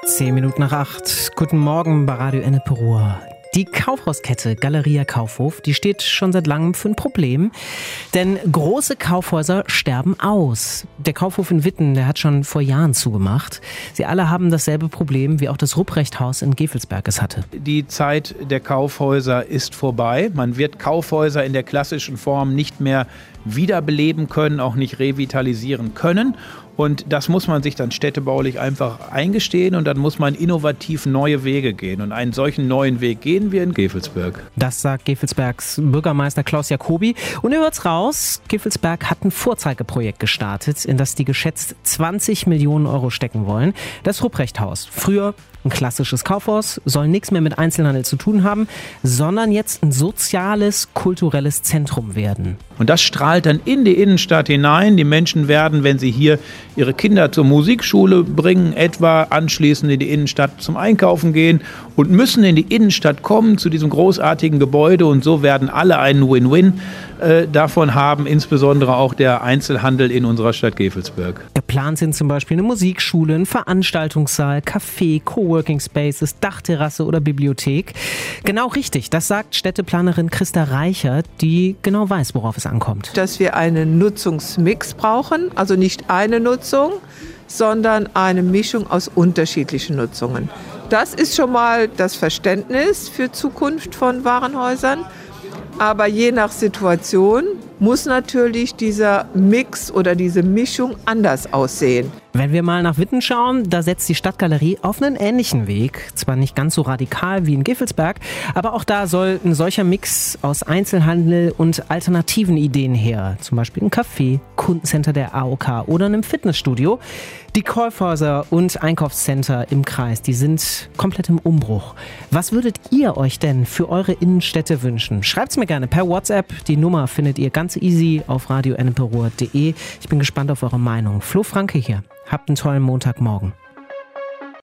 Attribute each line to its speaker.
Speaker 1: 7:10. Guten Morgen bei Radio Ennepe Ruhr. Die Kaufhauskette Galeria Kaufhof, die steht schon seit langem für ein Problem. Denn große Kaufhäuser sterben aus. Der Kaufhof in Witten, der hat schon vor Jahren zugemacht. Sie alle haben dasselbe Problem, wie auch das Rupprechthaus in Gevelsberg es hatte.
Speaker 2: Die Zeit der Kaufhäuser ist vorbei. Man wird Kaufhäuser in der klassischen Form nicht mehr wiederbeleben können, auch nicht revitalisieren können. Und das muss man sich dann städtebaulich einfach eingestehen und dann muss man innovativ neue Wege gehen. Und einen solchen neuen Weg gehen wir in Gevelsberg.
Speaker 1: Das sagt Gevelsbergs Bürgermeister Klaus Jacobi. Und ihr hört's raus, Gevelsberg hat ein Vorzeigeprojekt gestartet, in das die geschätzt 20 Millionen Euro stecken wollen. Das Rupprechthaus. Früher ein klassisches Kaufhaus, soll nichts mehr mit Einzelhandel zu tun haben, sondern jetzt ein soziales, kulturelles Zentrum werden.
Speaker 2: Und das strahlt dann in die Innenstadt hinein. Die Menschen werden, wenn sie hier ihre Kinder zur Musikschule bringen, etwa anschließend in die Innenstadt zum Einkaufen gehen und müssen in die Innenstadt kommen zu diesem großartigen Gebäude. Und so werden alle einen Win-Win davon haben, insbesondere auch der Einzelhandel in unserer Stadt Gevelsberg.
Speaker 1: Geplant sind zum Beispiel eine Musikschule, ein Veranstaltungssaal, Café, Coworking Spaces, Dachterrasse oder Bibliothek. Genau richtig, das sagt Städteplanerin Christa Reichert, die genau weiß, worauf es ankommt.
Speaker 3: Dass wir einen Nutzungsmix brauchen, also nicht eine Nutzung, sondern eine Mischung aus unterschiedlichen Nutzungen. Das ist schon mal das Verständnis für Zukunft von Warenhäusern. Aber je nach Situation muss natürlich dieser Mix oder diese Mischung anders aussehen.
Speaker 1: Wenn wir mal nach Witten schauen, da setzt die Stadtgalerie auf einen ähnlichen Weg. Zwar nicht ganz so radikal wie in Gevelsberg, aber auch da soll ein solcher Mix aus Einzelhandel und alternativen Ideen her. Zum Beispiel ein Café, Kundencenter der AOK oder einem Fitnessstudio. Die Kaufhäuser und Einkaufscenter im Kreis, die sind komplett im Umbruch. Was würdet ihr euch denn für eure Innenstädte wünschen? Schreibt's mir gerne per WhatsApp. Die Nummer findet ihr ganz easy auf radioenneperuhr.de. Ich bin gespannt auf eure Meinung. Flo Franke hier. Habt einen tollen Montagmorgen.